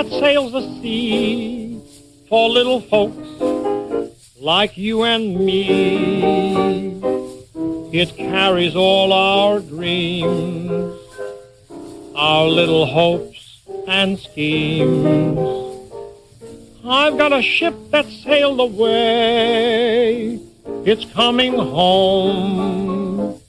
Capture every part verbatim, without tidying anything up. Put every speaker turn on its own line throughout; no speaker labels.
that sails the sea for little folks like you and me. It carries all our dreams, our little hopes and schemes. I've got a ship that sailed away. It's coming home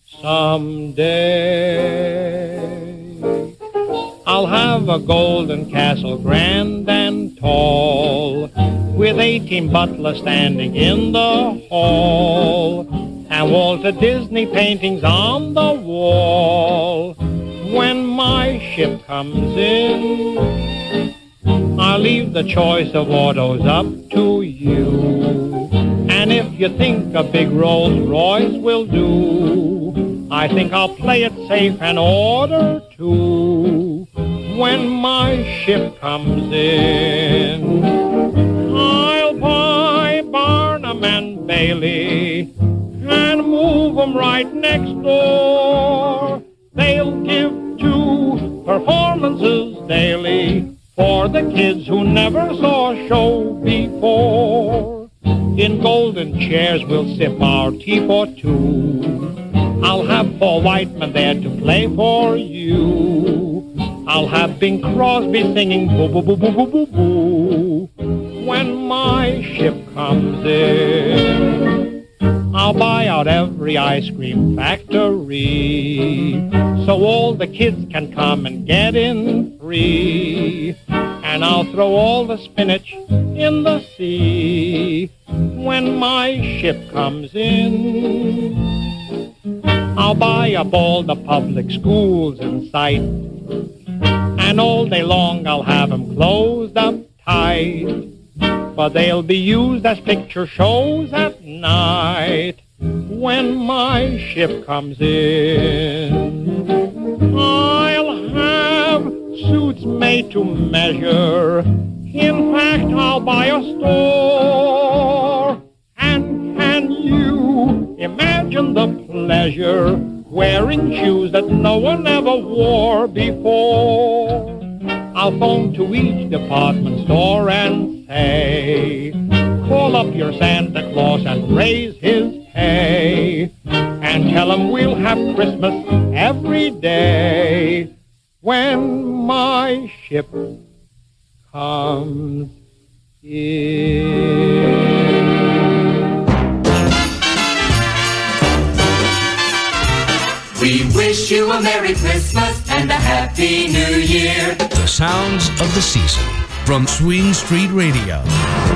someday. I'll have a golden castle grand and tall, with eighteen butlers standing in the hall, and Walter Disney paintings on the wall. When my ship comes in, I'll leave the choice of autos up to you. And if you think a big Rolls Royce will do, I think I'll play it safe and order two. When my ship comes in, I'll buy Barnum and Bailey and move them right next door. They'll give two performances daily for the kids who never saw a show before. In golden chairs we'll sip our tea for two. I'll have Paul Whiteman there to play for you. I'll have Bing Crosby singing boo boo boo boo boo boo boo. When my ship comes in, I'll buy out every ice cream factory, so all the kids can come and get in free. And I'll throw all the spinach in the sea. When my ship comes in, I'll buy up all the public schools in sight, and all day long I'll have them closed up tight, but they'll be used as picture shows at night. When my ship comes in, I'll have suits made to measure. In fact, I'll buy a store. And can you imagine the pleasure wearing shoes that no one ever wore before? I'll phone to each department store and say, call up your Santa Claus and raise his pay, and tell him we'll have Christmas every day. When my ship comes in.
We wish you a Merry Christmas and a Happy New Year.
The sounds of the season from Swing Street Radio.